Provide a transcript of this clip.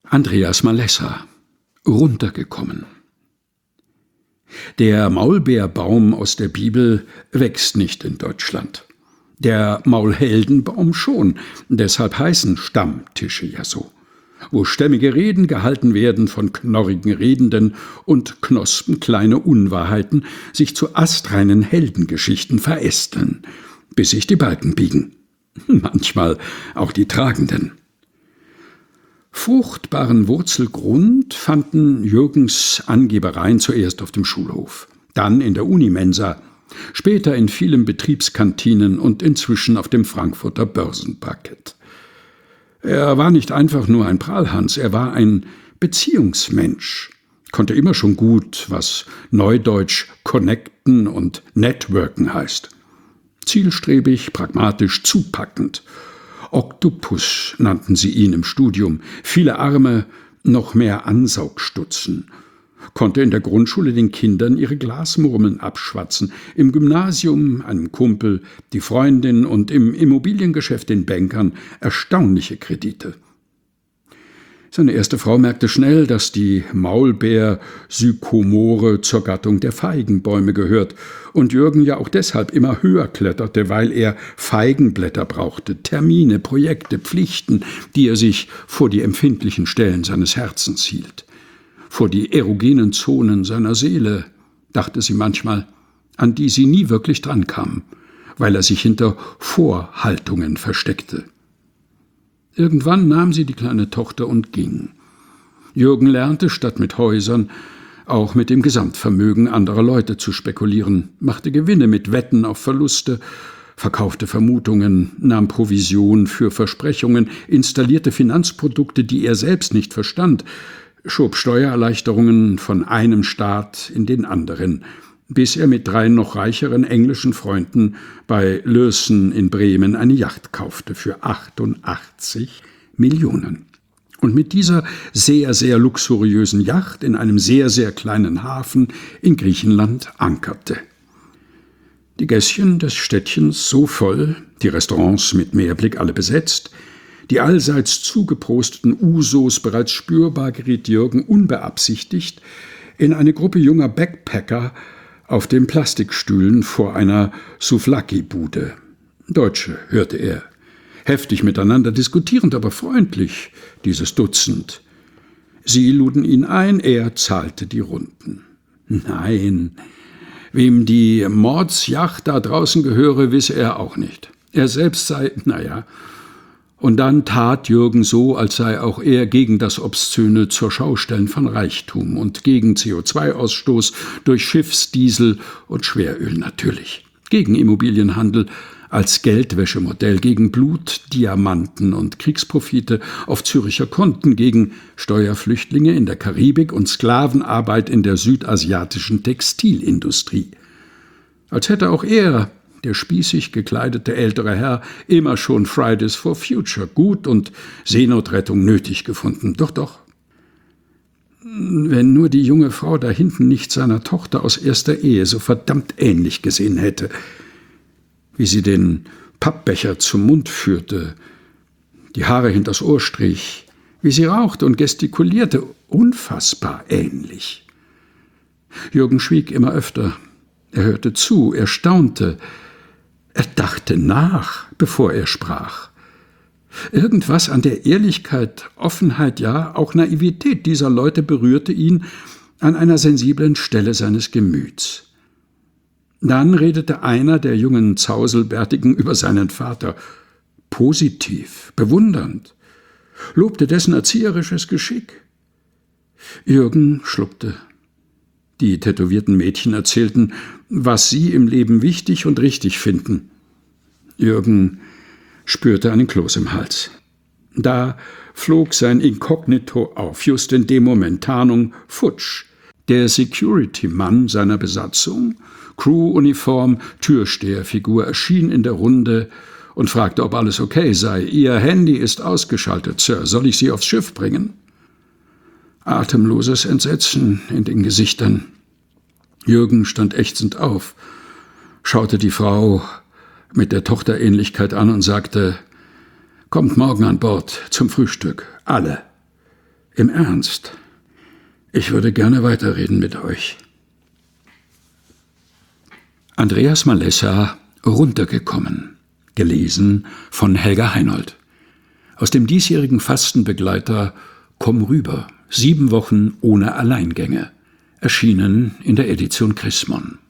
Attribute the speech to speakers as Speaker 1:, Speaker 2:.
Speaker 1: Andreas Malessa, runtergekommen. Der Maulbeerbaum aus der Bibel wächst nicht in Deutschland. Der Maulheldenbaum schon, deshalb heißen Stammtische ja so. Wo stämmige Reden gehalten werden von knorrigen Redenden und Knospen kleine Unwahrheiten sich zu astreinen Heldengeschichten verästeln, bis sich die Balken biegen. Manchmal auch die Tragenden. Fruchtbaren Wurzelgrund fanden Jürgens Angebereien zuerst auf dem Schulhof, dann in der Unimensa, später in vielen Betriebskantinen und inzwischen auf dem Frankfurter Börsenparkett. Er war nicht einfach nur ein Prahlhans, er war ein Beziehungsmensch, konnte immer schon gut, was neudeutsch connecten und networken heißt. Zielstrebig, pragmatisch, zupackend. Oktopus nannten sie ihn im Studium, viele Arme, noch mehr Ansaugstutzen. Konnte in der Grundschule den Kindern ihre Glasmurmeln abschwatzen, im Gymnasium einem Kumpel, die Freundin und im Immobiliengeschäft den Bankern erstaunliche Kredite. Seine erste Frau merkte schnell, dass die Maulbeer-Sykomore zur Gattung der Feigenbäume gehört und Jürgen ja auch deshalb immer höher kletterte, weil er Feigenblätter brauchte, Termine, Projekte, Pflichten, die er sich vor die empfindlichen Stellen seines Herzens hielt. Vor die erogenen Zonen seiner Seele, dachte sie manchmal, an die sie nie wirklich drankam, weil er sich hinter Vorhaltungen versteckte. Irgendwann nahm sie die kleine Tochter und ging. Jürgen lernte, statt mit Häusern, auch mit dem Gesamtvermögen anderer Leute zu spekulieren, machte Gewinne mit Wetten auf Verluste, verkaufte Vermutungen, nahm Provision für Versprechungen, installierte Finanzprodukte, die er selbst nicht verstand, schob Steuererleichterungen von einem Staat in den anderen, bis er mit 3 noch reicheren englischen Freunden bei Lürssen in Bremen eine Yacht kaufte für 88 Millionen. Und mit dieser sehr, sehr luxuriösen Yacht in einem sehr, sehr kleinen Hafen in Griechenland ankerte. Die Gässchen des Städtchens so voll, die Restaurants mit Meerblick alle besetzt, die allseits zugeprosteten Usos bereits spürbar, geriet Jürgen unbeabsichtigt in eine Gruppe junger Backpacker auf den Plastikstühlen vor einer Souvlaki-Bude. Deutsche, hörte er. Heftig miteinander diskutierend, aber freundlich, dieses Dutzend. Sie luden ihn ein, er zahlte die Runden. Nein, wem die Mordsjacht da draußen gehöre, wisse er auch nicht. Er selbst sei, Und dann tat Jürgen so, als sei auch er gegen das obszöne Zurschaustellen von Reichtum und gegen CO2-Ausstoß durch Schiffsdiesel und Schweröl natürlich. Gegen Immobilienhandel als Geldwäschemodell, gegen Blut, Diamanten und Kriegsprofite auf Züricher Konten, gegen Steuerflüchtlinge in der Karibik und Sklavenarbeit in der südasiatischen Textilindustrie. Als hätte auch er, der spießig gekleidete ältere Herr, immer schon Fridays for Future gut und Seenotrettung nötig gefunden. Doch. Wenn nur die junge Frau da hinten nicht seiner Tochter aus erster Ehe so verdammt ähnlich gesehen hätte, wie sie den Pappbecher zum Mund führte, die Haare hinters Ohr strich, wie sie rauchte und gestikulierte, unfassbar ähnlich. Jürgen schwieg immer öfter. Er hörte zu, er staunte. Er dachte nach, bevor er sprach. Irgendwas an der Ehrlichkeit, Offenheit, ja, auch Naivität dieser Leute berührte ihn an einer sensiblen Stelle seines Gemüts. Dann redete einer der jungen Zauselbärtigen über seinen Vater, positiv, bewundernd, lobte dessen erzieherisches Geschick. Jürgen schluckte. Die tätowierten Mädchen erzählten, was sie im Leben wichtig und richtig finden. Jürgen spürte einen Kloß im Hals. Da flog sein Inkognito auf, just in dem Moment, Tarnung futsch. Der Security-Mann seiner Besatzung, Crew-Uniform, Türsteherfigur, erschien in der Runde und fragte, ob alles okay sei. »Ihr Handy ist ausgeschaltet, Sir. Soll ich Sie aufs Schiff bringen?« Atemloses Entsetzen in den Gesichtern. Jürgen stand ächzend auf, schaute die Frau mit der Tochterähnlichkeit an und sagte, »Kommt morgen an Bord zum Frühstück, alle.« Im Ernst, ich würde gerne weiterreden mit euch. Andreas Malessa, Runtergekommen. Gelesen von Helga Heinold. Aus dem diesjährigen Fastenbegleiter Komm rüber. 7 Wochen ohne Alleingänge. Erschienen in der Edition Chrismon.